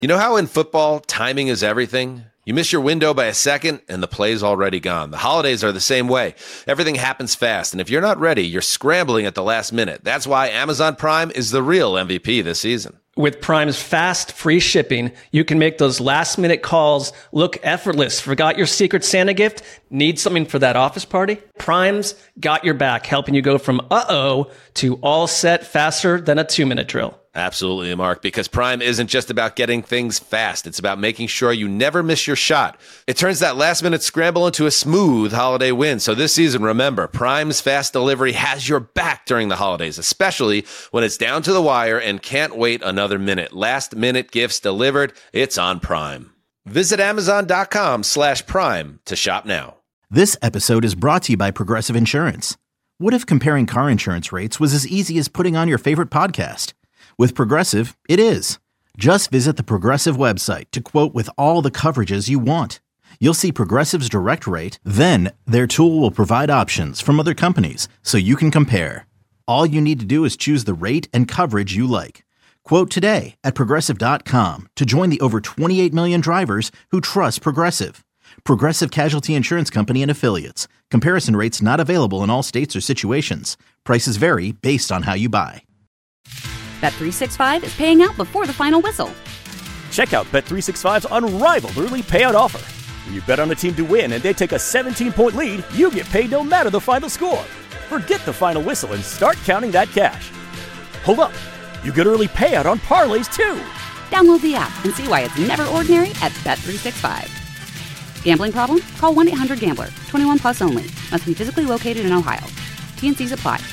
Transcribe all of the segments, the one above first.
You know how in football, timing is everything? You miss your window by a second, and the play's already gone. The holidays are the same way. Everything happens fast, and if you're not ready, you're scrambling at the last minute. That's why Amazon Prime is the real MVP this season. With Prime's fast, free shipping, you can make those last-minute calls look effortless. Forgot your Secret Santa gift? Need something for that office party? Prime's got your back, helping you go from uh-oh to all set faster than a 2-minute drill. Absolutely, Mark, because Prime isn't just about getting things fast. It's about making sure you never miss your shot. It turns that last-minute scramble into a smooth holiday win. So this season, remember, Prime's fast delivery has your back during the holidays, especially when it's down to the wire and can't wait another minute. Last-minute gifts delivered, it's on Prime. Visit Amazon.com/Prime to shop now. This episode is brought to you by Progressive Insurance. What if comparing car insurance rates was as easy as putting on your favorite podcast? With Progressive, it is. Just visit the Progressive website to quote with all the coverages you want. You'll see Progressive's direct rate, then their tool will provide options from other companies so you can compare. All you need to do is choose the rate and coverage you like. Quote today at Progressive.com to join the over 28 million drivers who trust Progressive. Progressive Casualty Insurance Company and Affiliates. Comparison rates not available in all states or situations. Prices vary based on how you buy. Bet365 is paying out before the final whistle. Check out Bet365's unrivaled early payout offer. When you bet on a team to win and they take a 17-point lead, you get paid no matter the final score. Forget the final whistle and start counting that cash. Hold up. You get early payout on parlays, too. Download the app and see why it's never ordinary at Bet365. Gambling problem? Call 1-800-GAMBLER. 21 plus only. Must be physically located in Ohio. T&Cs apply.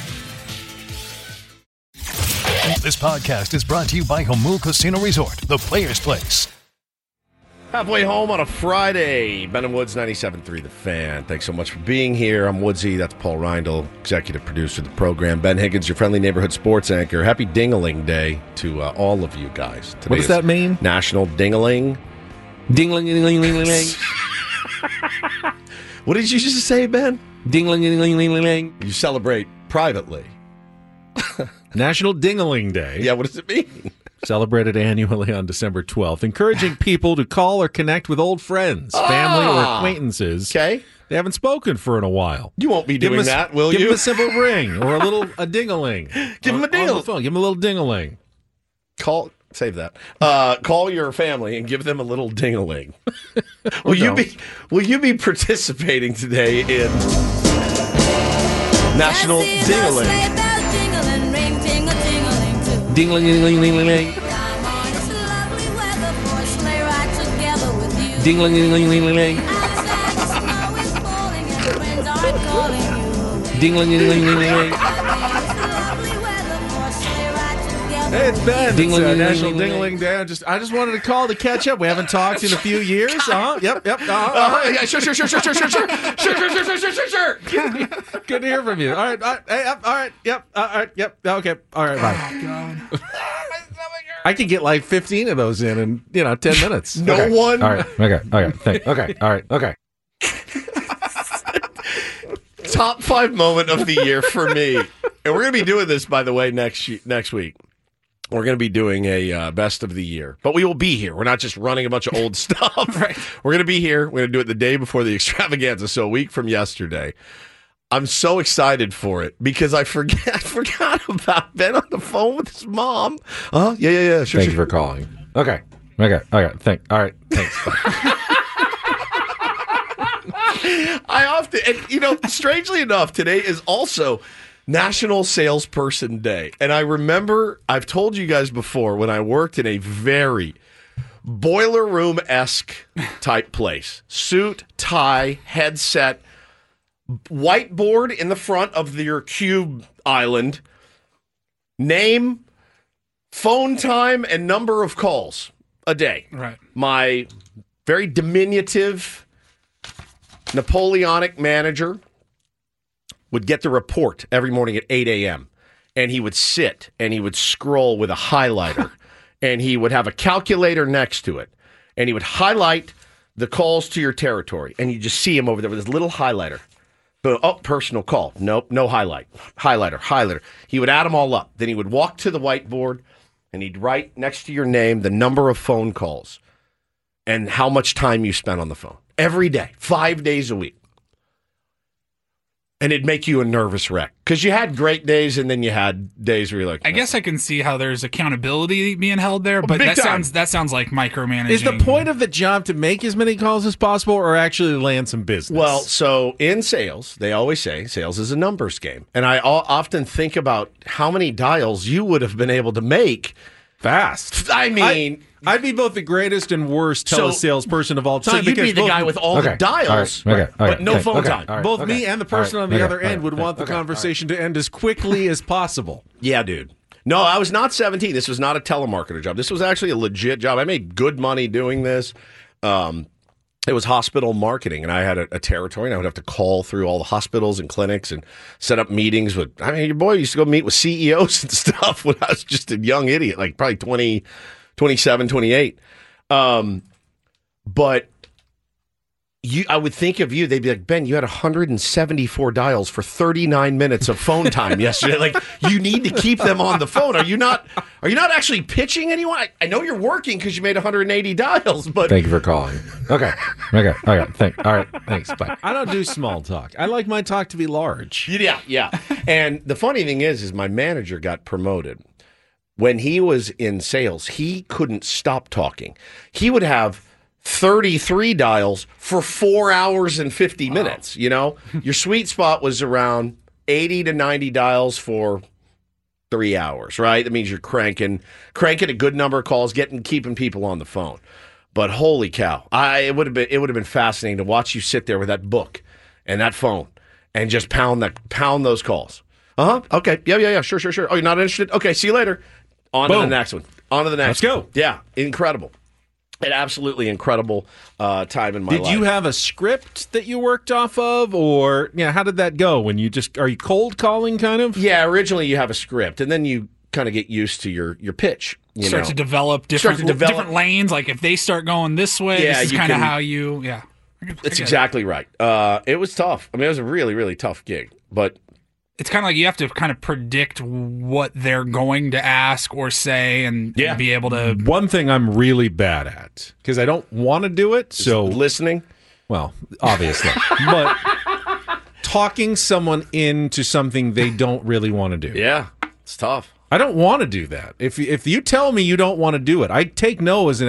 This podcast is brought to you by Jamul Casino Resort, the Players Place. Halfway home on a Friday. Ben and Woods, 97.3 The Fan. Thanks so much for being here. I'm Woodsy. That's Paul Reindl, executive producer of the program. Ben Higgins, your friendly neighborhood sports anchor. Happy Ding-a-Ling Day to all of you guys. Today what does that mean? National Ding-a-Ling. Ding-a-ling-a-ling-a-ling-a-ling. What did you just say, Ben? Ding-a-ling-a-ling-a-ling-a-ling. You celebrate privately. National Ding-a-ling Day. Yeah, what does it mean? Celebrated annually on December 12th, encouraging people to call or connect with old friends, family, or acquaintances. Okay. They haven't spoken for in a while. You won't be doing that, will you? Give them a simple ring or a ding-a-ling. Give them a ding-a-ling. Give them a little ding-a-ling. Save that. Call your family and give them a little ding-a-ling. Will you be participating today in National Ding-a-ling? Ding-a-ling-a-ling-a-ling-a-ling. Ding-a-ling-a-ling-a-ling-a-ling. Ding-a-ling-a-ling-a-ling-a-ling. Hey, it's Ben. It's National Ding-a-ling Day. I just wanted to call to catch up. We haven't talked in a few years. Yep. Yeah, sure. Sure. Good to hear from you. All right. Yep. Okay. All right. Bye. Oh, God. I can get like 15 of those in 10 minutes. No one. All right. Okay. All right. Okay. Top 5 moment of the year for me. And we're going to be doing this, by the way, next week. We're going to be doing a best of the year. But we will be here. We're not just running a bunch of old stuff. Right. We're going to be here. We're going to do it the day before the extravaganza, so a week from yesterday. I'm so excited for it because I forgot about Ben on the phone with his mom. Yeah. Sure. Thank you for calling. Okay. All right. Thanks. I often, and strangely enough, today is also National Salesperson Day. And I remember, I've told you guys before, when I worked in a very boiler room-esque type place. Suit, tie, headset, whiteboard in the front of your cube island, name, phone time, and number of calls a day. Right. My very diminutive Napoleonic manager would get the report every morning at 8 a.m. And he would sit and he would scroll with a highlighter and he would have a calculator next to it. And he would highlight the calls to your territory. And you just see him over there with his little highlighter. Oh, personal call. Nope, no highlight. Highlighter. He would add them all up. Then he would walk to the whiteboard and he'd write next to your name the number of phone calls and how much time you spent on the phone. Every day, 5 days a week. And it'd make you a nervous wreck. Because you had great days, and then you had days where you're like... I guess I can see how there's accountability being held there, but that sounds like micromanaging. Is the point of the job to make as many calls as possible or actually land some business? Well, so in sales, they always say sales is a numbers game. And I often think about how many dials you would have been able to make fast. I mean... I'd be both the greatest and worst telesalesperson of all time. So you'd be the guy with all the dials, but no phone time. Both me and the person on the other end would want the conversation to end as quickly as possible. Yeah, dude. No, I was not 17. This was not a telemarketer job. This was actually a legit job. I made good money doing this. It was hospital marketing, and I had a territory, and I would have to call through all the hospitals and clinics and set up meetings with, I mean, your boy used to go meet with CEOs and stuff when I was just a young idiot, like probably 27, 28. But I would think of you, they'd be like, Ben, you had 174 dials for 39 minutes of phone time yesterday. Like, you need to keep them on the phone. Are you not actually pitching anyone? I know you're working because you made 180 dials, but... Thank you for calling. Okay. All right, thanks. Bye. I don't do small talk. I like my talk to be large. Yeah. And the funny thing is my manager got promoted. When he was in sales, he couldn't stop talking. He would have 33 dials for 4 hours and 50 minutes, you know? Your sweet spot was around 80 to 90 dials for 3 hours, right? That means you're cranking a good number of calls, keeping people on the phone. But holy cow, it would have been fascinating to watch you sit there with that book and that phone and just pound those calls. Okay. Yeah. Sure. Oh, you're not interested? Okay, see you later. On to the next one. Let's go. Yeah, incredible. An absolutely incredible time in my life. Did you have a script that you worked off of, or how did that go? When are you cold calling kind of? Yeah, originally you have a script, and then you kind of get used to your pitch. Start to develop different lanes. Like if they start going this way, this is kind of how you. Yeah, that's exactly right. It was tough. I mean, it was a really, really tough gig, but. It's kind of like you have to kind of predict what they're going to ask or say and be able to... One thing I'm really bad at, because I don't want to do it, so... Listening? Well, obviously. But talking someone into something they don't really want to do. Yeah, it's tough. I don't want to do that. If you tell me you don't want to do it, I take no as an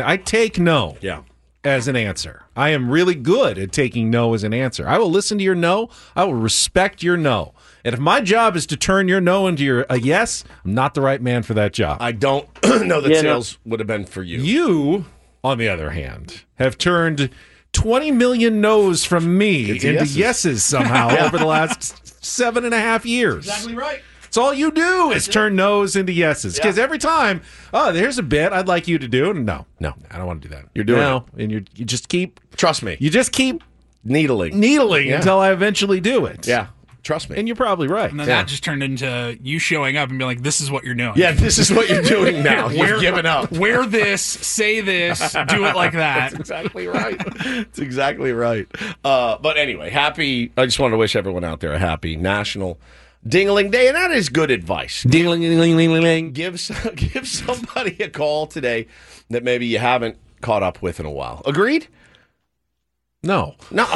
answer. I am really good at taking no as an answer. I will listen to your no. I will respect your no. And if my job is to turn your no into a yes, I'm not the right man for that job. I don't know that sales would have been for you. You, on the other hand, have turned 20 million no's from me into yeses somehow over the last 7.5 years. Exactly right. It's all you do is turn no's into yeses. Because every time, there's a bit I'd like you to do. No, I don't want to do that. You're doing it. And you just keep... Trust me. You just keep... Needling until I eventually do it. Yeah. Trust me. And you're probably right. And then that just turned into you showing up and being like, this is what you're doing. Yeah, this is what you're doing now. You've given up. Wear this, say this, do it like that. That's exactly right. That's exactly right. But anyway, I just want to wish everyone out there a happy National Ding-a-ling Day, and that is good advice. Ding-a-ling-ling-ling-ling. Give somebody a call today that maybe you haven't caught up with in a while. Agreed? No.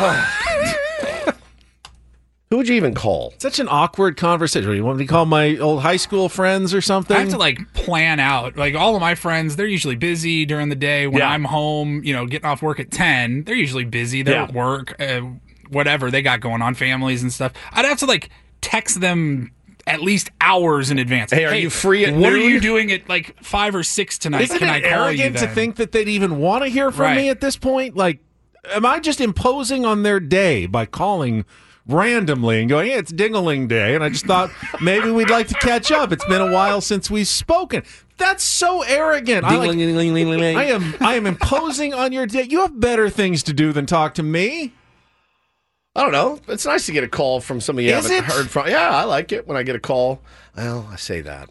Who would you even call? Such an awkward conversation. You want me to call my old high school friends or something? I have to plan out. Like all of my friends, they're usually busy during the day. When I'm home, getting off work at 10, they're usually busy. They're at work, whatever they got going on, families and stuff. I'd have to text them at least hours in advance. Hey, are you free at What noon? are you doing at 5 or 6 tonight? Isn't Can it I call you arrogant then? to think that they'd even want to hear from me at this point? Am I just imposing on their day by calling randomly and going, hey, it's Ding-a-ling Day, and I just thought maybe we'd like to catch up. It's been a while since we've spoken. That's so arrogant. I am imposing on your day. You have better things to do than talk to me. I don't know. It's nice to get a call from somebody you haven't heard from. Yeah, I like it when I get a call. Well, I say that.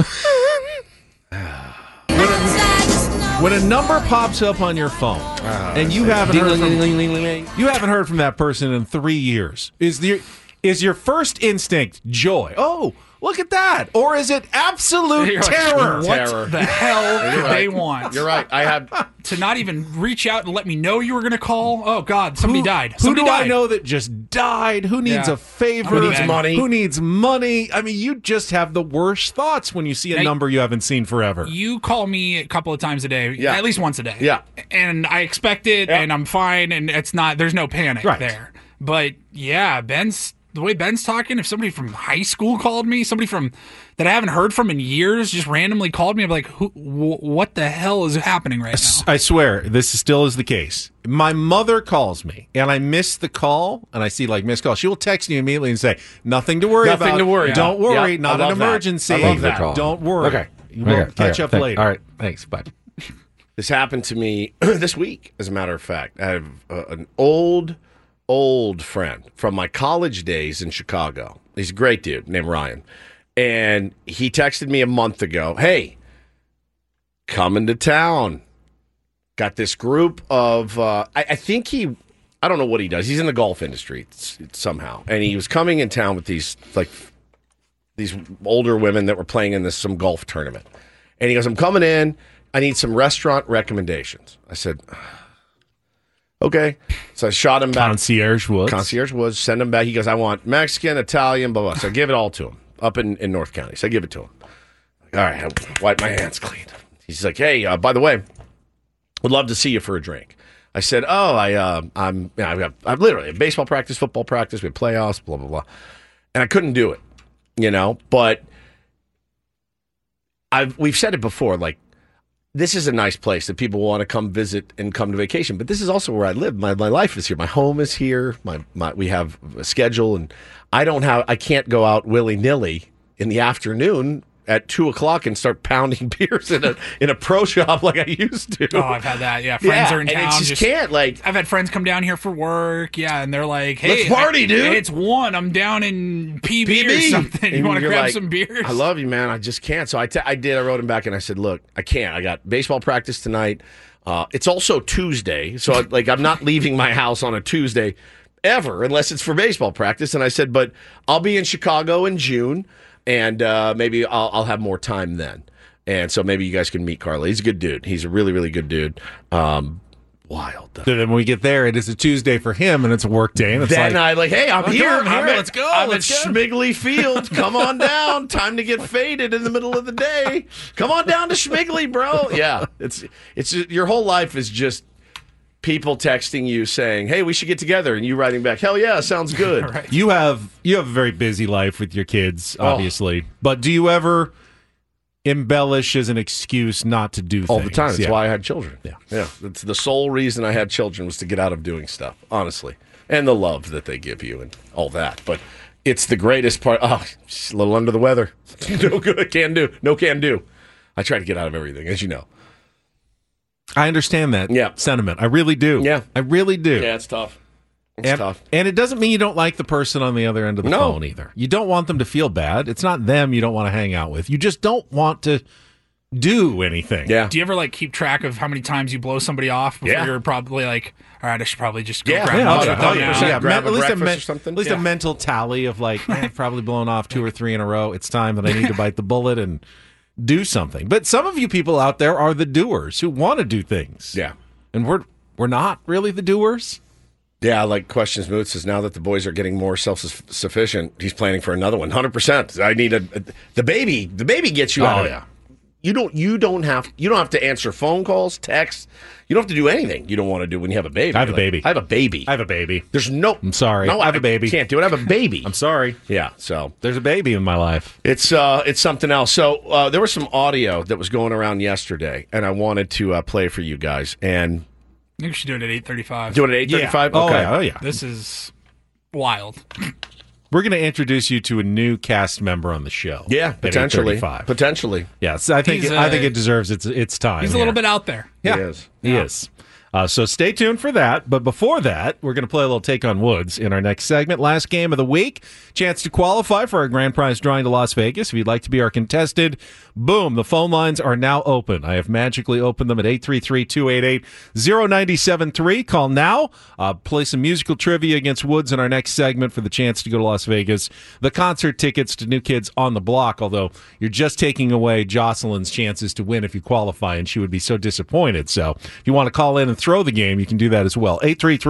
When a number pops up on your phone and you haven't heard from that person in 3 years, is your first instinct joy? Oh, Look at that. Or is it absolute terror? What the hell do they want? You're right. I have to not even reach out and let me know you were going to call. Oh God, somebody died. Who do I know that just died? Who needs a favor? Who needs money? Who needs money? I mean, you just have the worst thoughts when you see a number you haven't seen forever. You call me a couple of times a day, at least once a day. Yeah. And I expect it, and I'm fine, and there's no panic there. But yeah, the way Ben's talking, if somebody from high school called me, somebody that I haven't heard from in years just randomly called me, I'm like, what the hell is happening right now? I swear, this still is the case. My mother calls me, and I miss the call, and I see missed call. She will text me immediately and say, nothing to worry about. Nothing to worry. Don't worry, not an emergency. I love that. Don't worry. Okay. We'll catch up later. All right, thanks. Bye. This happened to me this week, as a matter of fact. I have an old friend from my college days in Chicago. He's a great dude named Ryan. And he texted me a month ago, hey, coming to town. Got this group of, I think I don't know what he does. He's in the golf industry somehow. And he was coming in town with these older women that were playing in some golf tournament. And he goes, I'm coming in. I need some restaurant recommendations. I said, okay. So I shot him back. Concierge Woods. Send him back. He goes, I want Mexican, Italian, blah, blah. So I give it all to him up in North County. So I give it to him. All right, I wipe my hands clean. He's like, hey, by the way, would love to see you for a drink. I said, I'm literally baseball practice, football practice, we have playoffs, blah, blah, blah. And I couldn't do it, but we've said it before, this is a nice place that people want to come visit and come to vacation. But this is also where I live. My life is here. My home is here. We have a schedule, and I can't go out willy-nilly in the afternoon at 2:00 and start pounding beers in a pro shop like I used to. Oh, I've had that. Yeah, friends are in town. And it just can't. I've had friends come down here for work. Yeah, and they're like, "Hey, let's party, dude! It's 1. I'm down in PB or something. You want to grab some beers?" I love you, man. I just can't. So I wrote him back and I said, "Look, I can't. I got baseball practice tonight. It's also Tuesday, so I'm not leaving my house on a Tuesday ever unless it's for baseball practice." And I said, "But I'll be in Chicago in June." And maybe I'll have more time then. And so maybe you guys can meet Carly. He's a good dude. He's a really, really good dude. Wild. So then when we get there, it is a Tuesday for him, and it's a work day. And it's hey, I'm here. Let's go. I'm at Schmigley Field. Come on down. Time to get faded in the middle of the day. Come on down to Schmigley, bro. Yeah, it's your whole life is just people texting you saying, hey, we should get together, and you writing back, hell yeah, sounds good. Right. You have a very busy life with your kids, obviously. But do you ever embellish as an excuse not to do things? All the time. That's why I had children. Yeah. That's the sole reason I had children, was to get out of doing stuff, honestly. And the love that they give you and all that. But it's the greatest part. Oh, just a little under the weather. No good. Can do. No can do. I try to get out of everything, as you know. I understand that sentiment. I really do. Yeah. I really do. Yeah, it's tough. It's tough. And it doesn't mean you don't like the person on the other end of the phone either. You don't want them to feel bad. It's not them you don't want to hang out with. You just don't want to do anything. Yeah. Do you ever keep track of how many times you blow somebody off before you're probably all right, I should probably just go grab lunch with them? Grab a breakfast or something. At least a mental tally of I've probably blown off 2 or 3 in a row. It's time that I need to bite the bullet and do something. But some of you people out there are the doers who want to do things. Yeah. And we're not really the doers. Yeah, Questions Moot says, now that the boys are getting more self-sufficient, he's planning for another one. 100%. I need the baby. The baby gets you out of it. You don't have to answer phone calls, texts. You don't have to do anything you don't want to do when you have a baby. I have a baby. I have a baby. I have a baby. There's no... I'm sorry. No, I have a baby. Can't do it. I have a baby. I'm sorry. Yeah, so... There's a baby in my life. It's something else. So there was some audio that was going around yesterday, and I wanted to play for you guys. And I think we should do it at 8:35. Do it at 8:35? Yeah. Okay. Oh, yeah. This is wild. We're going to introduce you to a new cast member on the show. Yeah, potentially. Yes, I think it deserves its time. He's a little bit out there. Yeah, he is. He is. So stay tuned for that. But before that, we're going to play a little Take on Woods in our next segment. Last game of the week. Chance to qualify for our grand prize drawing to Las Vegas. If you'd like to be our contested, boom, the phone lines are now open. I have magically opened them at 833-288-0973. Call now. Play some musical trivia against Woods in our next segment for the chance to go to Las Vegas. The concert tickets to New Kids on the Block, although you're just taking away Jocelyn's chances to win if you qualify, and she would be so disappointed. So if you want to call in and throw the game, you can do that as well.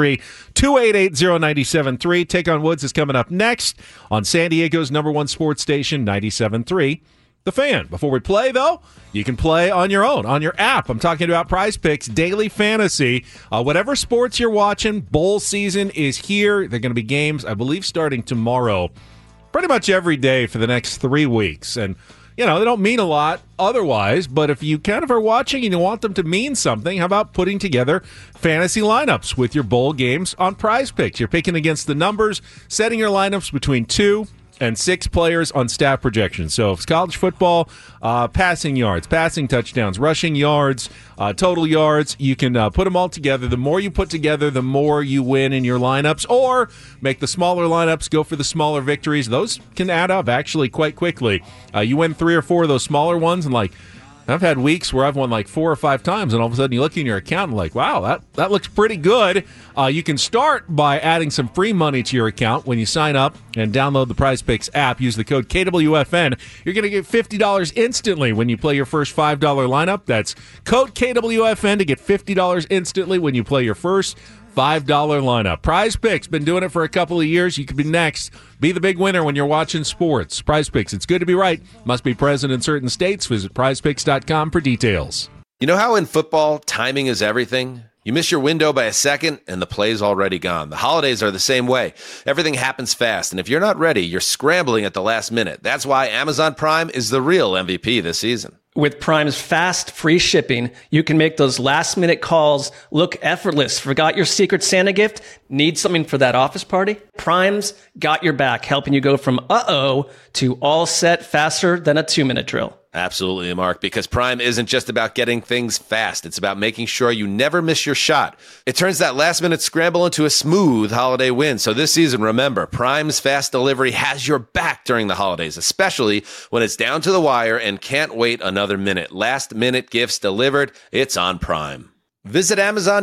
833-288-0973. Take on Woods is coming up next on San Diego's #1 sports station, 97.3. The Fan. Before we play, though, you can play on your own, on your app. I'm talking about Prize Picks Daily Fantasy. Whatever sports you're watching, bowl season is here. There are going to be games, I believe, starting tomorrow, pretty much every day for the next 3 weeks. And, you know, they don't mean a lot otherwise, but if you kind of are watching and you want them to mean something, how about putting together fantasy lineups with your bowl games on Prize Picks? You're picking against the numbers, setting your lineups between 2 and 6 players on stat projections. So if it's college football, passing yards, passing touchdowns, rushing yards, total yards, you can put them all together. The more you put together, the more you win in your lineups, or make the smaller lineups, go for the smaller victories. Those can add up actually quite quickly. You win 3 or 4 of those smaller ones, and I've had weeks where I've won 4 or 5 times, and all of a sudden you look in your account and wow, that looks pretty good. You can start by adding some free money to your account when you sign up and download the Prize Picks app. Use the code KWFN. You're going to get $50 instantly when you play your first $5 lineup. That's code KWFN to get $50 instantly when you play your first $5 lineup. Prize Picks, been doing it for a couple of years. You could be next. Be the big winner when you're watching sports. Prize Picks, it's good to be right. Must be present in certain states. Visit prizepicks.com for details. You know how in football, timing is everything? You miss your window by a second, and the play's already gone. The holidays are the same way. Everything happens fast, and if you're not ready, you're scrambling at the last minute. That's why Amazon Prime is the real MVP this season. With Prime's fast, free shipping, you can make those last-minute calls look effortless. Forgot your Secret Santa gift? Need something for that office party? Prime's got your back, helping you go from uh-oh to all set faster than a 2-minute drill. Absolutely, Mark, because Prime isn't just about getting things fast. It's about making sure you never miss your shot. It turns that last-minute scramble into a smooth holiday win. So this season, remember, Prime's fast delivery has your back during the holidays, especially when it's down to the wire and can't wait another minute. Last-minute gifts delivered, it's on Prime. Visit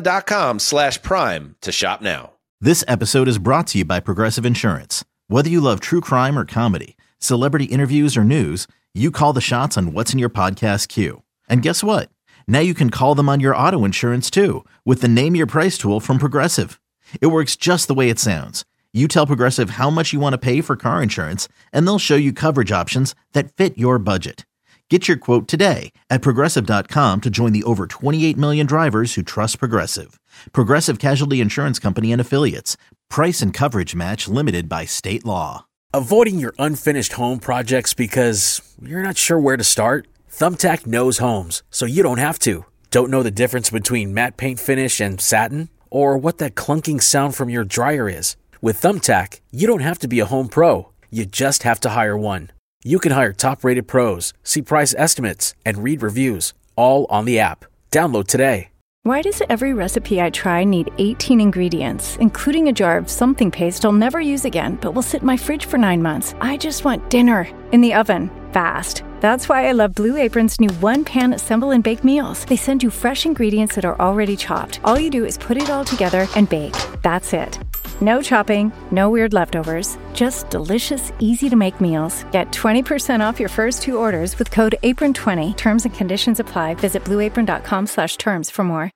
Amazon.com/Prime to shop now. This episode is brought to you by Progressive Insurance. Whether you love true crime or comedy, celebrity interviews or news, you call the shots on what's in your podcast queue. And guess what? Now you can call them on your auto insurance too with the Name Your Price tool from Progressive. It works just the way it sounds. You tell Progressive how much you want to pay for car insurance, and they'll show you coverage options that fit your budget. Get your quote today at Progressive.com to join the over 28 million drivers who trust Progressive. Progressive Casualty Insurance Company and Affiliates. Price and coverage match limited by state law. Avoiding your unfinished home projects because you're not sure where to start? Thumbtack knows homes, so you don't have to. Don't know the difference between matte paint finish and satin? Or what that clunking sound from your dryer is? With Thumbtack, you don't have to be a home pro. You just have to hire one. You can hire top-rated pros, see price estimates, and read reviews, all on the app. Download today. Why does every recipe I try need 18 ingredients, including a jar of something paste I'll never use again, but will sit in my fridge for 9 months? I just want dinner in the oven, fast. That's why I love Blue Apron's new one-pan assemble and bake meals. They send you fresh ingredients that are already chopped. All you do is put it all together and bake. That's it. No chopping, no weird leftovers, just delicious, easy-to-make meals. Get 20% off your first 2 orders with code APRON20. Terms and conditions apply. Visit blueapron.com/terms for more.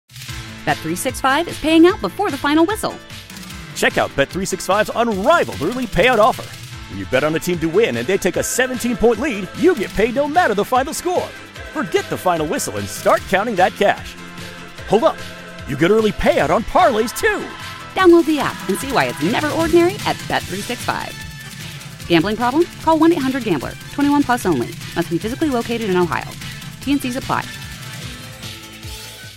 Bet365 is paying out before the final whistle. Check out Bet365's unrivaled early payout offer. When you bet on a team to win and they take a 17-point lead, you get paid no matter the final score. Forget the final whistle and start counting that cash. Hold up. You get early payout on parlays, too. Download the app and see why it's never ordinary at Bet365. Gambling problem? Call 1-800-GAMBLER. 21 plus only. Must be physically located in Ohio. T&Cs apply.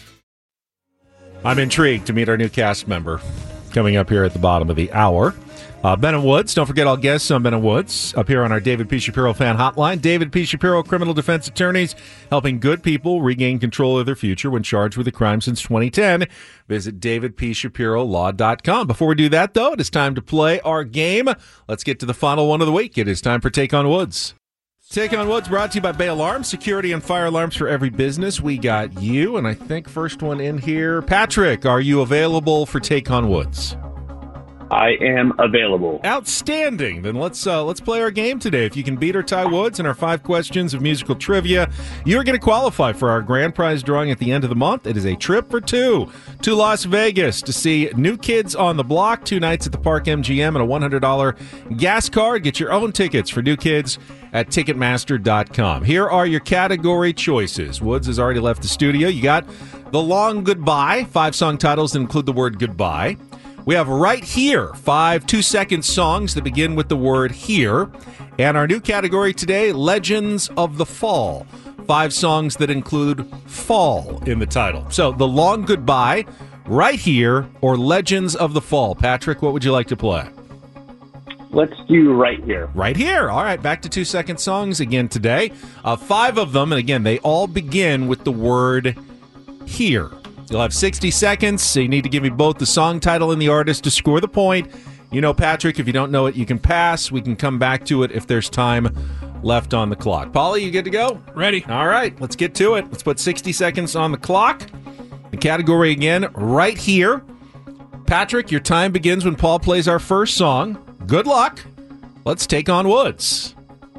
I'm intrigued to meet our new cast member coming up here at the bottom of the hour. Ben & Woods. Don't forget all guests on Ben & Woods up here on our David P. Shapiro fan hotline. David P. Shapiro, criminal defense attorneys, helping good people regain control of their future when charged with a crime since 2010. Visit davidpshapirolaw.com. Before we do that, though, it is time to play our game. Let's get to the final one of the week. It is time for Take on Woods. Take on Woods brought to you by Bay Alarms, security and fire alarms for every business. We got you, and I think first one in here. Patrick, are you available for Take on Woods? I am available. Outstanding. Then let's play our game today. If you can beat or tie Woods in our 5 questions of musical trivia, you're going to qualify for our grand prize drawing at the end of the month. It is a trip for 2 to Las Vegas to see New Kids on the Block, 2 nights at the Park MGM, and a $100 gas card. Get your own tickets for New Kids at Ticketmaster.com. Here are your category choices. Woods has already left the studio. You got The Long Goodbye, 5 song titles that include the word goodbye. We have Right Here, 5 2-second songs that begin with the word here. And our new category today, Legends of the Fall, 5 songs that include fall in the title. So, The Long Goodbye, Right Here, or Legends of the Fall. Patrick, what would you like to play? Let's do Right Here. Right Here. All right, back to 2-second songs again today. 5 of them, and again, they all begin with the word here. You'll have 60 seconds, so you need to give me both the song title and the artist to score the point. You know, Patrick, if you don't know it, you can pass. We can come back to it if there's time left on the clock. Paulie, you good to go? Ready. All right, let's get to it. Let's put 60 seconds on the clock. The category again, Right Here. Patrick, your time begins when Paul plays our first song. Good luck. Let's take on Woods.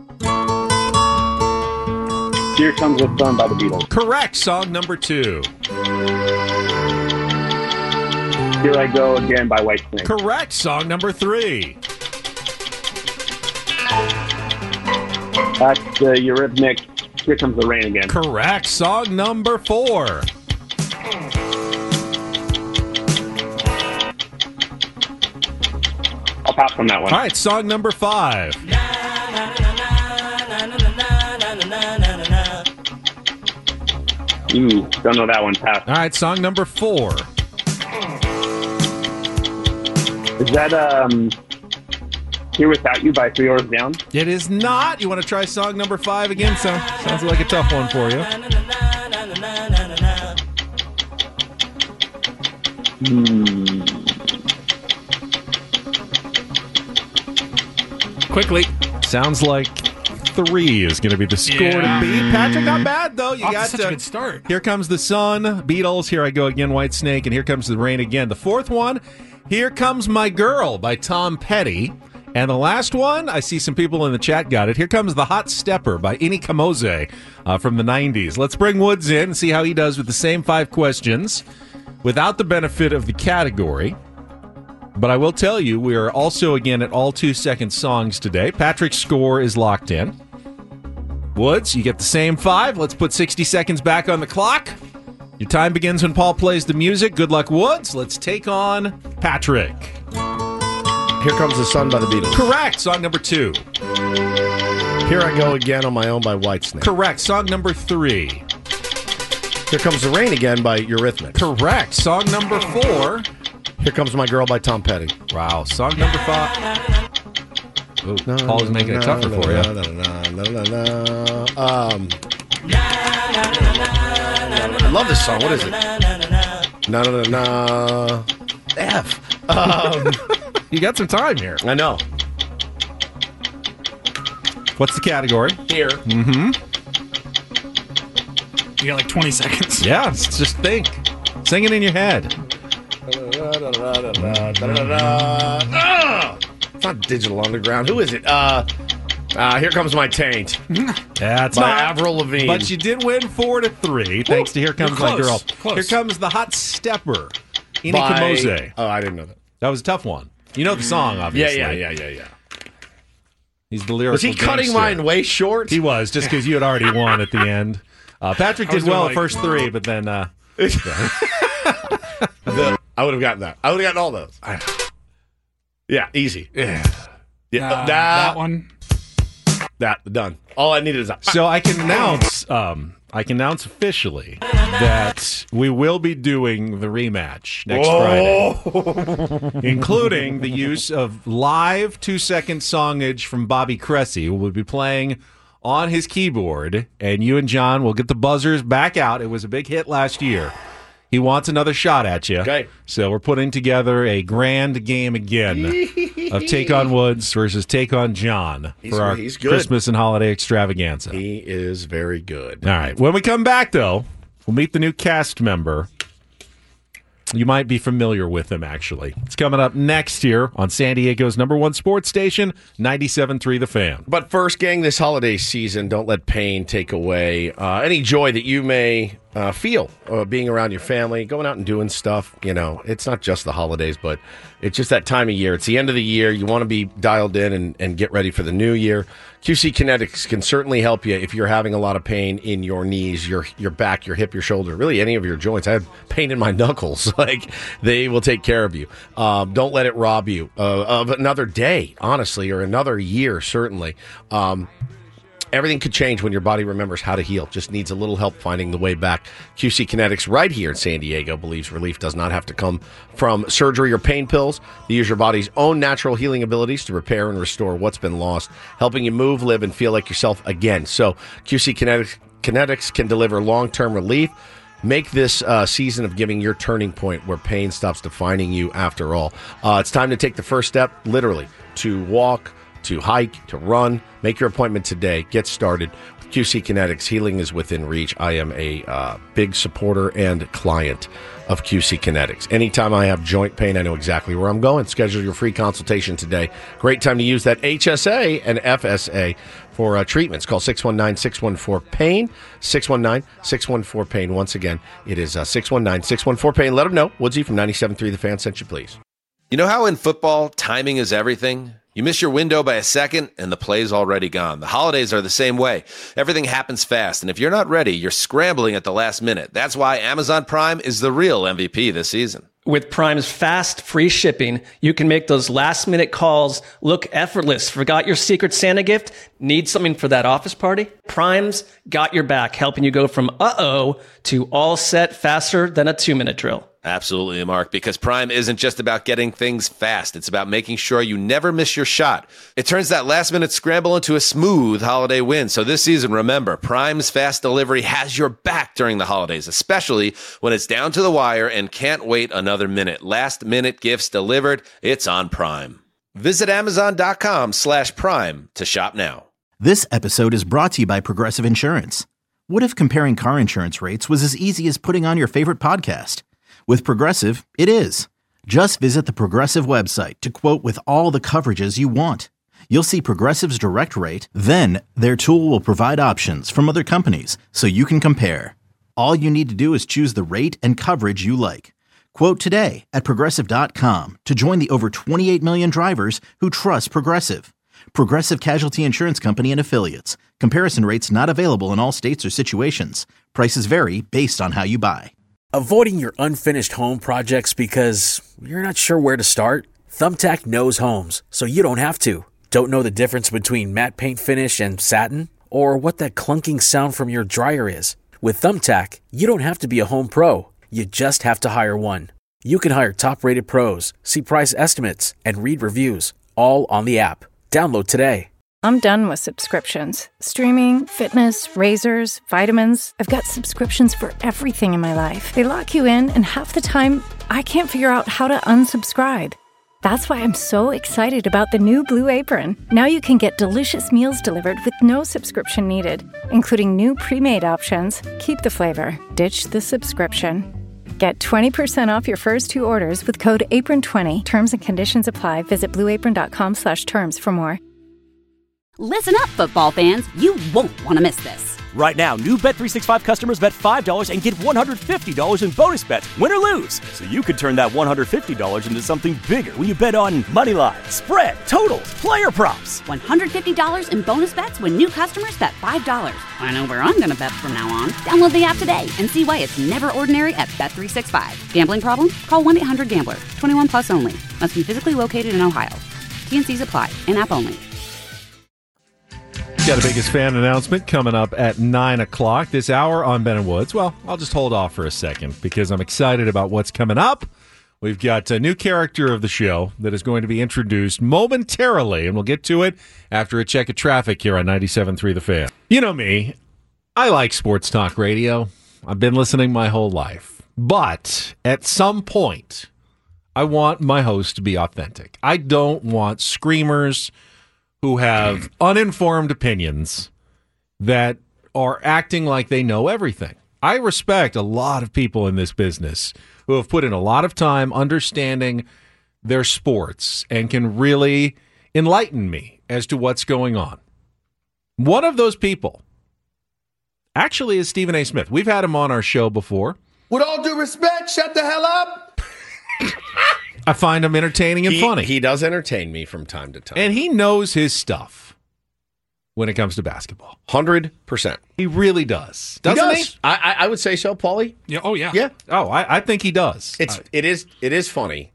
Here Comes the Sun by the Beatles. Correct. Song number 2. Here I Go Again by Whitesnake. Correct. Song number 3. That's the Eurythmics. Here Comes the Rain Again. Correct. Song number 4. I'll pass on that one. All right. Song number 5. Ooh, don't know that one. Pass. All right. Song number 4. Is that Here Without You by 3 Hours Down? It is not. You want to try song number 5 again? Sounds like a tough one for you. Quickly. Sounds like 3 is going to be the score to beat. Patrick, not bad, though. You got such a good start. Here Comes the Sun, Beatles, Here I Go Again, Whitesnake, and Here Comes the Rain Again. The 4th one, Here Comes My Girl by Tom Petty. And the last one, I see some people in the chat got it. Here Comes the Hot Stepper by Ini Kamoze from the 90s. Let's bring Woods in and see how he does with the same 5 questions without the benefit of the category. But I will tell you, we are also, again, at all 2-second songs today. Patrick's score is locked in. Woods, you get the same 5. Let's put 60 seconds back on the clock. Your time begins when Paul plays the music. Good luck, Woods. Let's take on Patrick. Here Comes the Sun by the Beatles. Correct. Song number 2. Here I Go Again on My Own by Whitesnake. Correct. Song number 3. Here Comes the Rain Again by Eurythmics. Correct. Song number 4. Here Comes My Girl by Tom Petty. Wow. Song number 5. Ooh, Paul is making it tougher for you. I love this song. What is it? F. You got some time here. I know. What's the category? Here. Mm-hmm. You got like 20 seconds. Yeah, just think. Sing it in your head. It's not Digital Underground. Who is it? Here Comes My Taint. Yeah, it's by not Avril Lavigne. But you did win 4-3, thanks to Here Comes My Girl. Close. Here Comes the Hot Stepper. Ini Kamoze. Oh, I didn't know that. That was a tough one. You know the song, obviously. Yeah. He's the lyrical Was he cutting gangster. mine way short? He was, just because you had already won at the end. Patrick did well the first 3, but then... I would have gotten that. I would have gotten all those. Yeah, easy. Yeah. That one. That, done. All I needed is that. So I can announce I can announce officially that we will be doing the rematch next Friday, including the use of live 2-second songage from Bobby Cressy, who will be playing on his keyboard, and you and John will get the buzzers back out. It was a big hit last year. He wants another shot at you. Okay. So we're putting together a grand game again of Take on Woods versus Take on John for our Christmas and holiday extravaganza. He is very good. All right. When we come back, though, we'll meet the new cast member. You might be familiar with him, actually. It's coming up next year on San Diego's #1 sports station, 97.3 The Fan. But first, gang, this holiday season, don't let pain take away any joy that you may feel being around your family, going out and doing stuff. You know, it's not just the holidays, but it's just that time of year. It's the end of the year. You want to be dialed in and get ready for the new year. QC Kinetics can certainly help you if you're having a lot of pain in your knees, your back, your hip, your shoulder, really any of your joints. I have pain in my knuckles. Like, they will take care of you. Don't let it rob you of another day, honestly, or another year, certainly. Everything could change when your body remembers how to heal. Just needs a little help finding the way back. QC Kinetics right here in San Diego believes relief does not have to come from surgery or pain pills. They use your body's own natural healing abilities to repair and restore what's been lost, helping you move, live, and feel like yourself again. So QC Kinetics can deliver long-term relief. Make this season of giving your turning point where pain stops defining you after all. It's time to take the first step, literally, to walk, to hike, to run. Make your appointment today. Get started with QC Kinetics. Healing is within reach. I am a big supporter and client of QC Kinetics. Anytime I have joint pain, I know exactly where I'm going. Schedule your free consultation today. Great time to use that HSA and FSA for treatments. Call 619-614-PAIN, 619-614-PAIN. Once again, it is 619-614-PAIN. Let them know. Woodsy from 97.3 The Fan sent you, please. You know how in football, timing is everything? You miss your window by a second, and the play's already gone. The holidays are the same way. Everything happens fast, and if you're not ready, you're scrambling at the last minute. That's why Amazon Prime is the real MVP this season. With Prime's fast, free shipping, you can make those last-minute calls look effortless. Forgot your Secret Santa gift? Need something for that office party? Prime's got your back, helping you go from uh-oh to all set faster than a 2-minute drill. Absolutely, Mark, because Prime isn't just about getting things fast. It's about making sure you never miss your shot. It turns that last-minute scramble into a smooth holiday win. So this season, remember, Prime's fast delivery has your back during the holidays, especially when it's down to the wire and can't wait another minute. Last-minute gifts delivered, it's on Prime. Visit Amazon.com/Prime to shop now. This episode is brought to you by Progressive Insurance. What if comparing car insurance rates was as easy as putting on your favorite podcast? With Progressive, it is. Just visit the Progressive website to quote with all the coverages you want. You'll see Progressive's direct rate, then their tool will provide options from other companies so you can compare. All you need to do is choose the rate and coverage you like. Quote today at Progressive.com to join the over 28 million drivers who trust Progressive. Progressive Casualty Insurance Company and Affiliates. Comparison rates not available in all states or situations. Prices vary based on how you buy. Avoiding your unfinished home projects because you're not sure where to start? Thumbtack knows homes, so you don't have to. Don't know the difference between matte paint finish and satin? Or what that clunking sound from your dryer is? With Thumbtack, you don't have to be a home pro. You just have to hire one. You can hire top-rated pros, see price estimates, and read reviews, all on the app. Download today. I'm done with subscriptions. Streaming, fitness, razors, vitamins. I've got subscriptions for everything in my life. They lock you in, and half the time, I can't figure out how to unsubscribe. That's why I'm so excited about the new Blue Apron. Now you can get delicious meals delivered with no subscription needed, including new pre-made options. Keep the flavor, ditch the subscription. Get 20% off your first 2 orders with code APRON20. Terms and conditions apply. Visit blueapron.com/terms for more. Listen up, football fans. You won't want to miss this. Right now, new Bet365 customers bet $5 and get $150 in bonus bets, win or lose. So you could turn that $150 into something bigger when you bet on money line, spread, totals, player props. $150 in bonus bets when new customers bet $5. I know where I'm going to bet from now on. Download the app today and see why it's never ordinary at Bet365. Gambling problem? Call 1-800-GAMBLER. 21 plus only. Must be physically located in Ohio. TNCs apply. In-app only. Got a biggest fan announcement coming up at 9 o'clock this hour on Ben and Woods. Well, I'll just hold off for a second because I'm excited about what's coming up. We've got a new character of the show that is going to be introduced momentarily, and we'll get to it after a check of traffic here on 97.3 The Fan. You know me, I like sports talk radio. I've been listening my whole life. But at some point, I want my host to be authentic. I don't want screamers who have uninformed opinions that are acting like they know everything. I respect a lot of people in this business who have put in a lot of time understanding their sports and can really enlighten me as to what's going on. One of those people actually is Stephen A. Smith. We've had him on our show before. With all due respect, shut the hell up. I find him entertaining and funny. He does entertain me from time to time. And he knows his stuff when it comes to basketball. 100%. He really does. Doesn't he? I would say so, Paulie. Yeah. Oh, yeah. Yeah. Oh, I think he does. It is funny.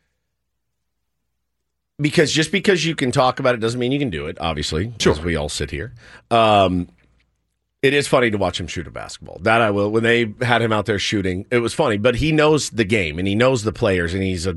Because just because you can talk about it doesn't mean you can do it, obviously. Sure. Because we all sit here. It is funny to watch him shoot a basketball. That I will. When they had him out there shooting, it was funny. But he knows the game and he knows the players, and he's a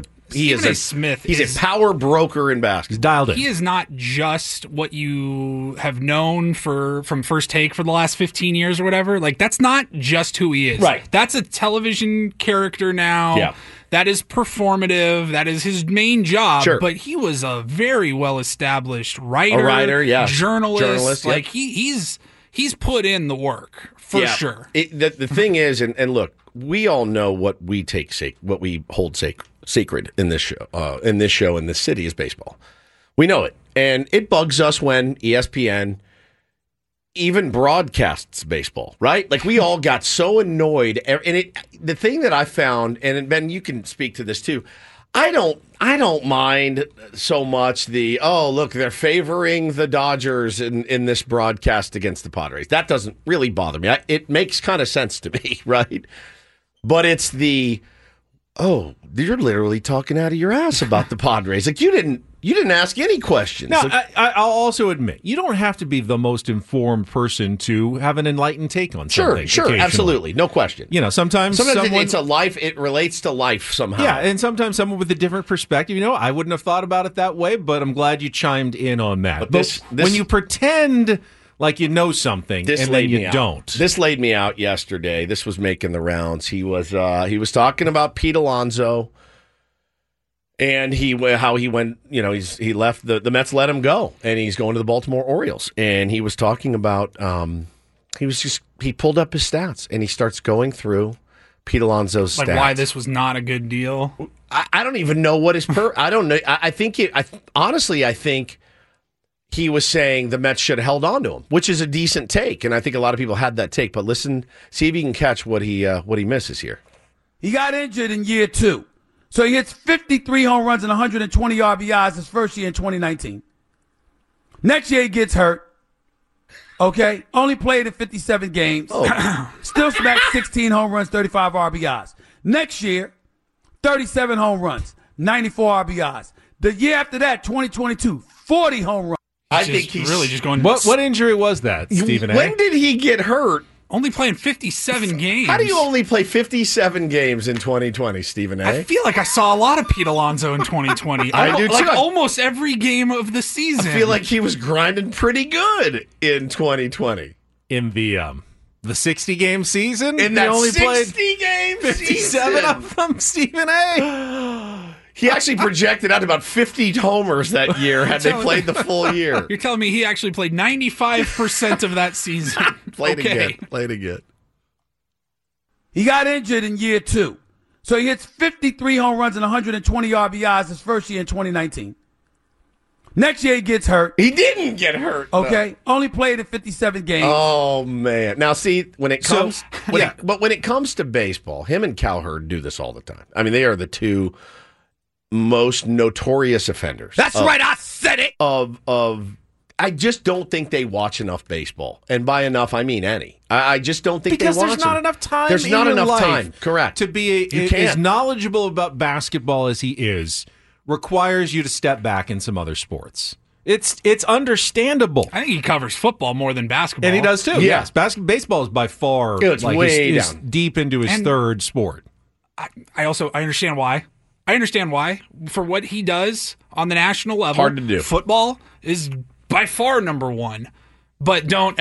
power broker in basketball. He's dialed in. He is not just what you have known from First Take for the last 15 years or whatever. Like, that's not just who he is. Right. That's a television character now. Yeah. That is performative. That is his main job. Sure. But he was a very well-established writer, yeah. journalist. Yep. Like, he's put in the work for sure. The thing is, and look, we all know what we hold sacred in this show, in this city is baseball. We know it, and it bugs us when ESPN even broadcasts baseball, right? Like, we all got so annoyed, and the thing that I found, and Ben, you can speak to this too. I don't mind so much look, they're favoring the Dodgers in this broadcast against the Padres. That doesn't really bother me. It makes kind of sense to me, right? But it's you're literally talking out of your ass about the Padres. Like, you didn't ask any questions. Now, I'll also admit, you don't have to be the most informed person to have an enlightened take on something. Sure, absolutely, no question. You know, sometimes it's a life. It relates to life somehow. Yeah, and sometimes someone with a different perspective. You know, I wouldn't have thought about it that way, but I'm glad you chimed in on that. But when you pretend like you know something and then you don't. This laid me out yesterday. This was making the rounds. He was talking about Pete Alonso. And how he went, he left, the Mets let him go, and he's going to the Baltimore Orioles. And he was talking about, he pulled up his stats, and he starts going through Pete Alonso's stats. Like, why this was not a good deal? I don't even know what his I don't know. I think he was saying the Mets should have held on to him, which is a decent take. And I think a lot of people had that take. But listen, see if you can catch what he misses here. He got injured in year 2. So he hits 53 home runs and 120 RBIs his first year in 2019. Next year he gets hurt. Okay? Only played in 57 games. Still smacked 16 home runs, 35 RBIs. Next year, 37 home runs, 94 RBIs. The year after that, 2022, 40 home runs. I think he's really just going. What injury was that, Stephen A? When did he get hurt? Only playing 57 games. How do you only play 57 games in 2020, Stephen A? I feel like I saw a lot of Pete Alonso in 2020. I do too. Like almost every game of the season. I feel like he was grinding pretty good in 2020. In the 60-game season? In that 60-game 57 of them, Stephen A? He actually projected out about 50 homers that year had they played the full year. You're telling me he actually played 95% of that season. Played again. He got injured in year 2. So he hits 53 home runs and 120 RBIs his first year in 2019. Next year he gets hurt. He didn't get hurt. Okay. No. Only played in 57 games. Oh, man. Now, see, when it comes to baseball, him and Cowherd do this all the time. I mean, they are the two most notorious offenders. That's right, I said it. I just don't think they watch enough baseball, and by enough I mean any. I just don't think they watch. Because there's not enough time. There's not enough time. Correct. To be as knowledgeable about basketball as he is requires you to step back in some other sports. It's understandable. I think he covers football more than basketball. And he does too, yes. Baseball is by far it's way he's down. deep into his third sport. I understand why. I understand why. For what he does on the national level, hard to do. Football is by far number one. But don't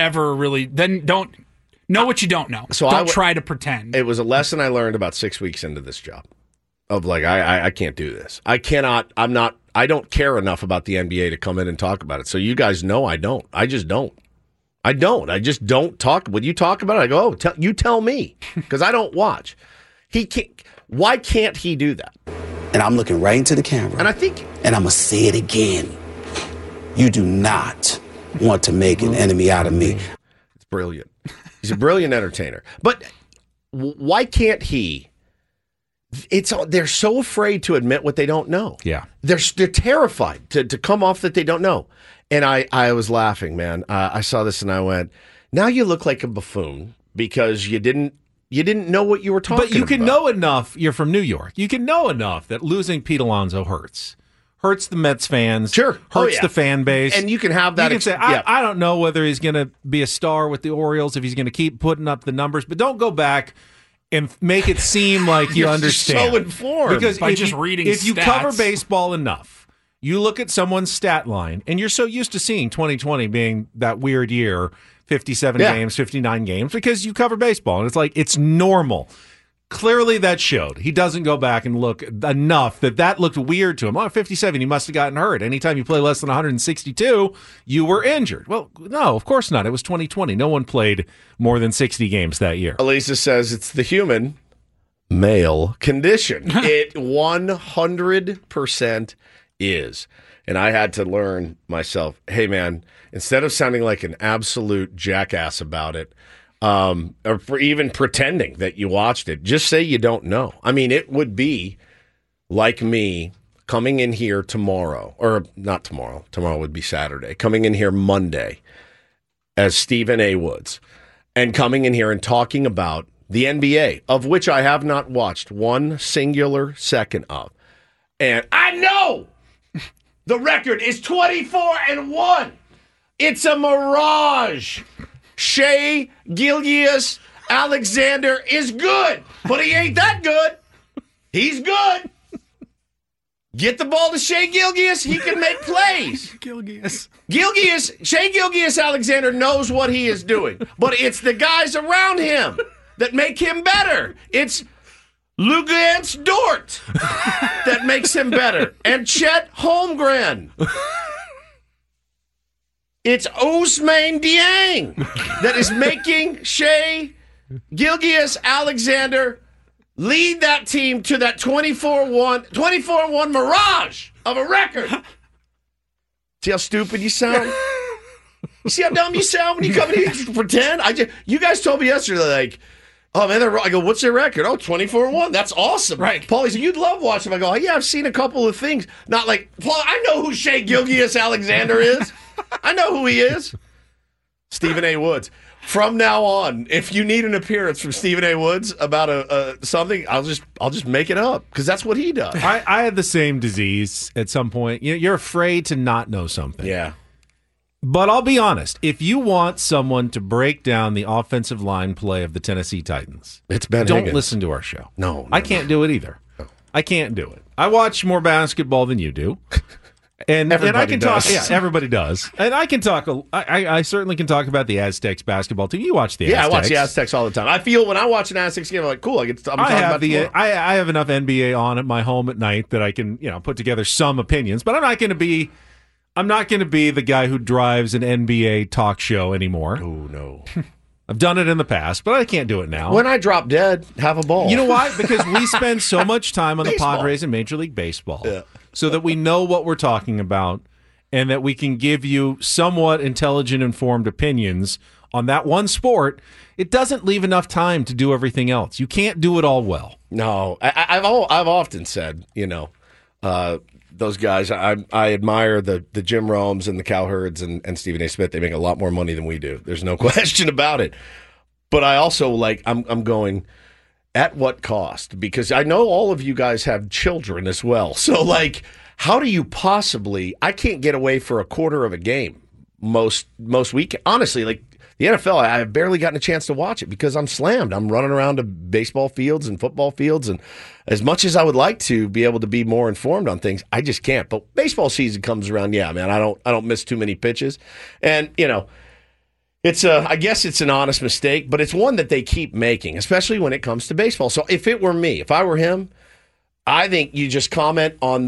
know what you don't know. So don't try to pretend. It was a lesson I learned about 6 weeks into this job. Of like, I can't do this. I don't care enough about the NBA to come in and talk about it. So you guys know I don't. I just don't. I just don't talk. When you talk about it, I go, you tell me. Because I don't watch. Why can't he do that? And I'm looking right into the camera. And I think... And I'm going to say it again. You do not want to make an enemy out of me. It's brilliant. He's a brilliant entertainer. But why can't he... They're so afraid to admit what they don't know. Yeah. They're terrified to come off that they don't know. And I was laughing, man. I saw this and I went, now you look like a buffoon because you didn't know what you were talking about. But you can know enough. You're from New York. You can know enough that losing Pete Alonso hurts the Mets fans. Sure. Hurts the fan base. And you can have that. You can say, I don't know whether he's going to be a star with the Orioles, if he's going to keep putting up the numbers, but don't go back and make it seem like you understand. So informed. Because by just reading if you stats. cover baseball enough, you look at someone's stat line, and you're so used to seeing 2020 being that weird year, 57 games, 59 games, because you cover baseball, and it's like, it's normal. Clearly that showed. He doesn't go back and look enough that looked weird to him. Oh, 57, he must have gotten hurt. Anytime you play less than 162, you were injured. Well, no, of course not. It was 2020. No one played more than 60 games that year. Elisa says it's the human male condition. It 100% is. And I had to learn myself, hey, man, instead of sounding like an absolute jackass about it, or for even pretending that you watched it, just say you don't know. I mean, it would be like me coming in here tomorrow, or not tomorrow. Tomorrow would be Saturday. Coming in here Monday as Stephen A. Woods and coming in here and talking about the NBA, of which I have not watched one singular second of. And I know the record is 24-1. It's a mirage. Shai Gilgeous-Alexander is good, but he ain't that good. He's good. Get the ball to Shai Gilgeous, he can make plays. Shai Gilgeous-Alexander knows what he is doing, but it's the guys around him that make him better. It's Luguentz Dort that makes him better, and Chet Holmgren. It's Ousmane Dieng that is making Shai Gilgeous-Alexander lead that team to that 24-1 mirage of a record. See how stupid you sound? You see how dumb you sound when you come in here to pretend? You guys told me yesterday, like, oh, man, I go, what's their record? Oh, 24-1. That's awesome. Right. Paulie said, you'd love watching them. I go, oh, yeah, I've seen a couple of things. Not like, Paul, I know who Shai Gilgeous-Alexander is. I know who he is. Stephen A. Woods. From now on, if you need an appearance from Stephen A. Woods about something, I'll just make it up because that's what he does. I had the same disease at some point. You're afraid to not know something. Yeah. But I'll be honest. If you want someone to break down the offensive line play of the Tennessee Titans, it's Ben don't Higgins. listen to our show. No, I can't do it either. No. I can't do it. I watch more basketball than you do. And I can talk. Yeah, everybody does. And I can talk. I certainly can talk about the Aztecs basketball team. You watch the Aztecs. Yeah, I watch the Aztecs all the time. I feel when I watch an Aztecs game, I'm like, cool. I'm talking about the. I have enough NBA on at my home at night that I can put together some opinions. But I'm not going to be the guy who drives an NBA talk show anymore. Oh no. I've done it in the past, but I can't do it now. When I drop dead, have a ball. You know why? Because we spend so much time on the Padres and Major League Baseball. Yeah. So that we know what we're talking about and that we can give you somewhat intelligent, informed opinions on that one sport. It doesn't leave enough time to do everything else. You can't do it all well. No. I've often said, those guys, I admire the Jim Romes and the Cowherds and Stephen A. Smith. They make a lot more money than we do. There's no question about it. But I also, I'm going, at what cost? Because I know all of you guys have children as well. So, how do you possibly? I can't get away for a quarter of a game most week. Honestly, like the NFL, I've barely gotten a chance to watch it because I'm slammed. I'm running around to baseball fields and football fields, and as much as I would like to be able to be more informed on things, I just can't. But baseball season comes around, yeah, man. I don't miss too many pitches, and it's I guess it's an honest mistake, but it's one that they keep making, especially when it comes to baseball. So if it were me, if I were him, I think you just comment on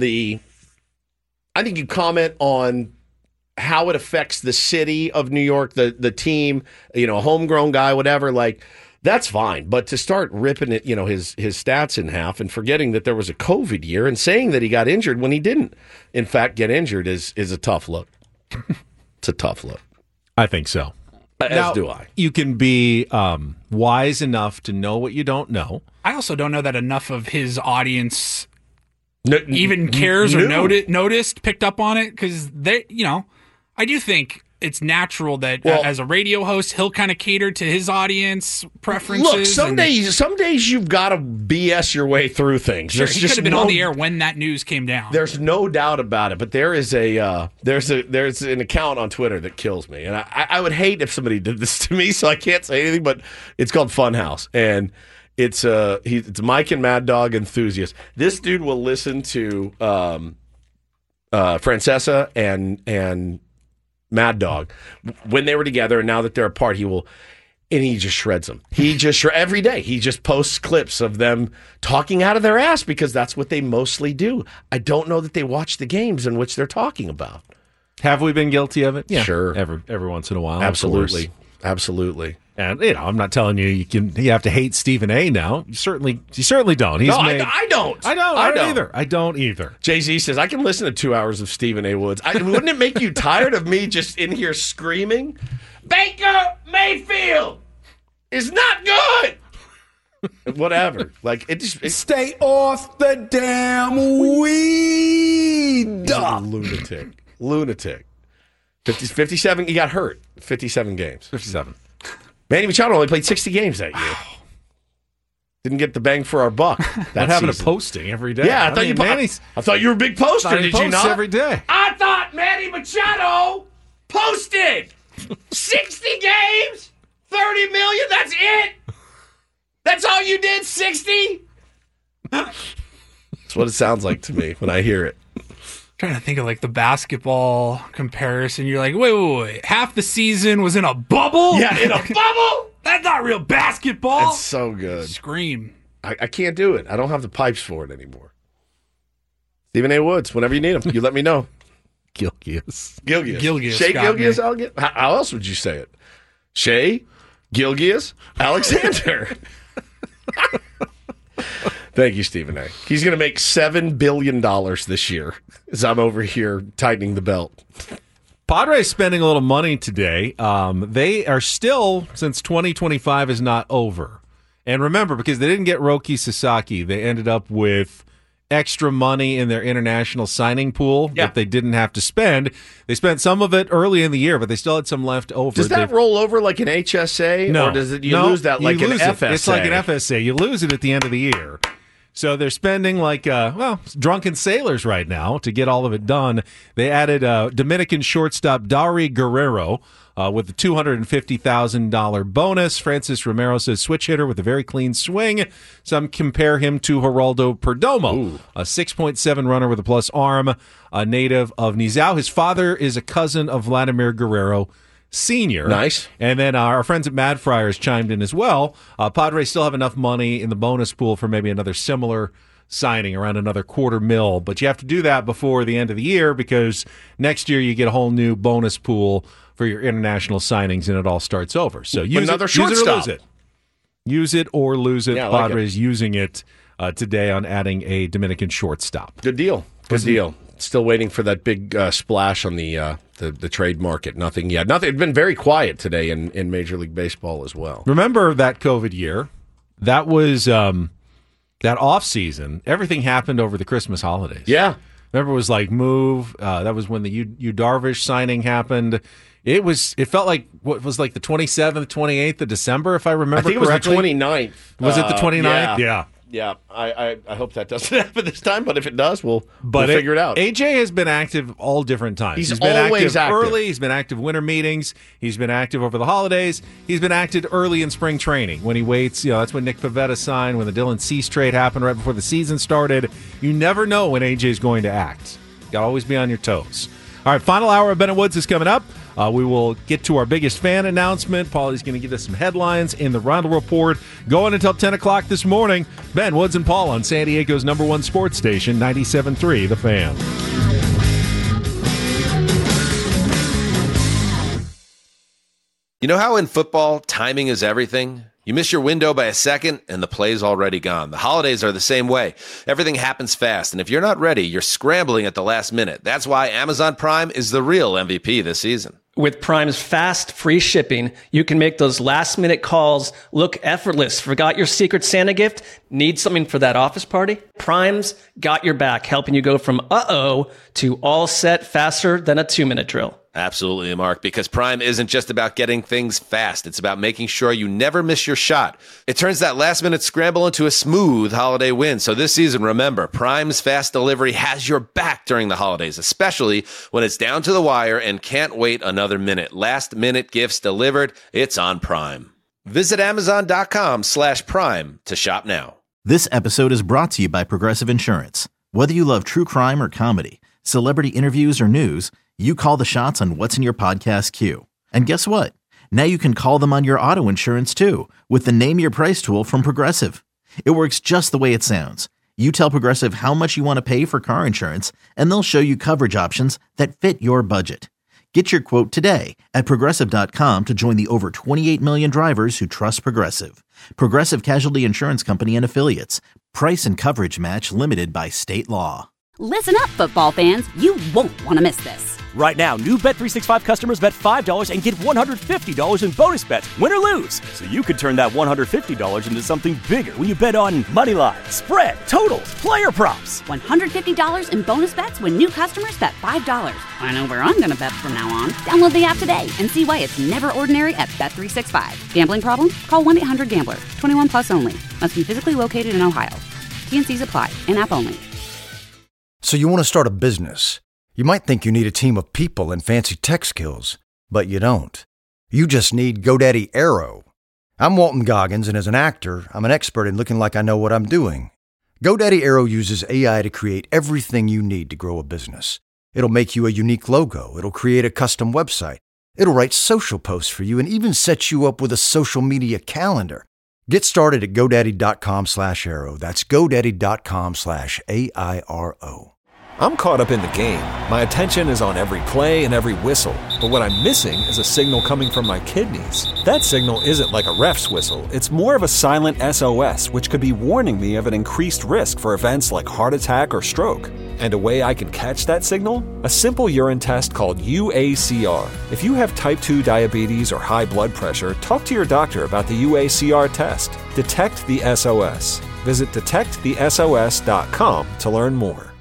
how it affects the city of New York, the team, a homegrown guy, whatever, like that's fine. But to start ripping it, his stats in half and forgetting that there was a COVID year and saying that he got injured when he didn't, in fact, get injured is a tough look. It's a tough look. I think so. As do I. You can be wise enough to know what you don't know. I also don't know that enough of his audience even cares or noticed, picked up on it, because I do think it's natural that as a radio host, he'll kind of cater to his audience preferences. Look, some days you've got to BS your way through things. Sure, he could have been on the air when that news came down. There's no doubt about it. But there is there's an account on Twitter that kills me, and I would hate if somebody did this to me, so I can't say anything. But it's called Funhouse, and it's Mike and Mad Dog enthusiast. This dude will listen to Francesa and Mad Dog when they were together, and now that they're apart, he just shreds them. Every day he just posts clips of them talking out of their ass because that's what they mostly do. I don't know that they watch the games in which they're talking about. Have we been guilty of it? Yeah, sure. Every once in a while, absolutely. And I'm not telling you you have to hate Stephen A. now. You certainly don't. I don't. I don't either. Jay-Z says I can listen to 2 hours of Stephen A. Woods. Wouldn't it make you tired of me just in here screaming, Baker Mayfield is not good? Whatever. Like it stay off the damn weed. Lunatic. 57. He got hurt. 57 games. 57. Manny Machado only played 60 games that year. Didn't get the bang for our buck. That having a posting every day. Yeah, I thought you were a big poster. Did you not? Every day. I thought Manny Machado posted 60 games, 30 million. That's it. That's all you did. 60. That's what it sounds like to me when I hear it. Trying to think of like the basketball comparison. You're like, wait. Half the season was in a bubble? Yeah, in a bubble? That's not real basketball. It's so good. Scream. I can't do it. I don't have the pipes for it anymore. Stephen A. Woods, whenever you need him, you let me know. Gilgeous. Shea Gilgeous. How else would you say it? Shea Gilgeous Alexander. Thank you, Stephen A. He's going to make $7 billion this year as I'm over here tightening the belt. Padres spending a little money today. They are still, since 2025 is not over. And remember, because they didn't get Roki Sasaki, they ended up with extra money in their international signing pool that they didn't have to spend. They spent some of it early in the year, but they still had some left over. Does that roll over like an HSA? No. Or does you lose that like an FSA? It's like an FSA. You lose it at the end of the year. So they're spending like, drunken sailors right now to get all of it done. They added Dominican shortstop Dari Guerrero with a $250,000 bonus. Francis Romero says switch hitter with a very clean swing. Some compare him to Geraldo Perdomo, a 6.7 runner with a plus arm, a native of Nizao. His father is a cousin of Vladimir Guerrero Senior. Nice. And then our friends at Mad Friars chimed in as well. Padres still have enough money in the bonus pool for maybe another similar signing, around another $250,000. But you have to do that before the end of the year because next year you get a whole new bonus pool for your international signings and it all starts over. So use another shortstop. Use it or lose it. Yeah, Padres using it today on adding a Dominican shortstop. Good deal. Still waiting for that big splash on the trade market. Nothing yet. Nothing. It's been very quiet today in Major League Baseball as well. Remember that COVID year? That was that off season. Everything happened over the Christmas holidays. Yeah. Remember, it was like move. That was when the Yu Darvish signing happened. It felt like what was like the 27th, 28th of December, if I remember correctly. I think it was the 29th. Was it the 29th? Yeah. Yeah, I hope that doesn't happen this time, but if it does, we'll figure it out. AJ has been active all different times. He's been always active early. He's been active winter meetings. He's been active over the holidays. He's been active early in spring training when he waits. That's when Nick Pivetta signed, when the Dylan Cease trade happened right before the season started. You never know when AJ's going to act. You got to always be on your toes. All right, final hour of Ben and Woods is coming up. We will get to our biggest fan announcement. Paulie's going to give us some headlines in the Roundel Report going until 10 o'clock this morning. Ben, Woods, and Paul on San Diego's #1 sports station, 97.3 The Fan. You know how in football, timing is everything? You miss your window by a second, and the play's already gone. The holidays are the same way. Everything happens fast, and if you're not ready, you're scrambling at the last minute. That's why Amazon Prime is the real MVP this season. With Prime's fast, free shipping, you can make those last-minute calls look effortless. Forgot your Secret Santa gift? Need something for that office party? Prime's got your back, helping you go from uh-oh to all set faster than a 2-minute drill. Absolutely, Mark, because Prime isn't just about getting things fast. It's about making sure you never miss your shot. It turns that last-minute scramble into a smooth holiday win. So this season, remember, Prime's fast delivery has your back during the holidays, especially when it's down to the wire and can't wait another minute. Last-minute gifts delivered, it's on Prime. Visit Amazon.com/Prime to shop now. This episode is brought to you by Progressive Insurance. Whether you love true crime or comedy, celebrity interviews or news, you call the shots on what's in your podcast queue. And guess what? Now you can call them on your auto insurance too with the Name Your Price tool from Progressive. It works just the way it sounds. You tell Progressive how much you want to pay for car insurance, and they'll show you coverage options that fit your budget. Get your quote today at Progressive.com to join the over 28 million drivers who trust Progressive. Progressive Casualty Insurance Company and Affiliates. Price and coverage match limited by state law. Listen up, football fans. You won't want to miss this. Right now, new Bet365 customers bet $5 and get $150 in bonus bets, win or lose. So you could turn that $150 into something bigger when you bet on money line, spread, totals, player props. $150 in bonus bets when new customers bet $5. I know where I'm going to bet from now on. Download the app today and see why it's never ordinary at Bet365. Gambling problem? Call 1-800-GAMBLER. 21 plus only. Must be physically located in Ohio. T&Cs apply. In-app only. So you want to start a business. You might think you need a team of people and fancy tech skills, but you don't. You just need GoDaddy Aero. I'm Walton Goggins, and as an actor, I'm an expert in looking like I know what I'm doing. GoDaddy Aero uses AI to create everything you need to grow a business. It'll make you a unique logo. It'll create a custom website. It'll write social posts for you and even set you up with a social media calendar. Get started at GoDaddy.com/Aero. That's GoDaddy.com/AIRO. I'm caught up in the game. My attention is on every play and every whistle. But what I'm missing is a signal coming from my kidneys. That signal isn't like a ref's whistle. It's more of a silent SOS, which could be warning me of an increased risk for events like heart attack or stroke. And a way I can catch that signal? A simple urine test called UACR. If you have type 2 diabetes or high blood pressure, talk to your doctor about the UACR test. Detect the SOS. Visit detectthesos.com to learn more.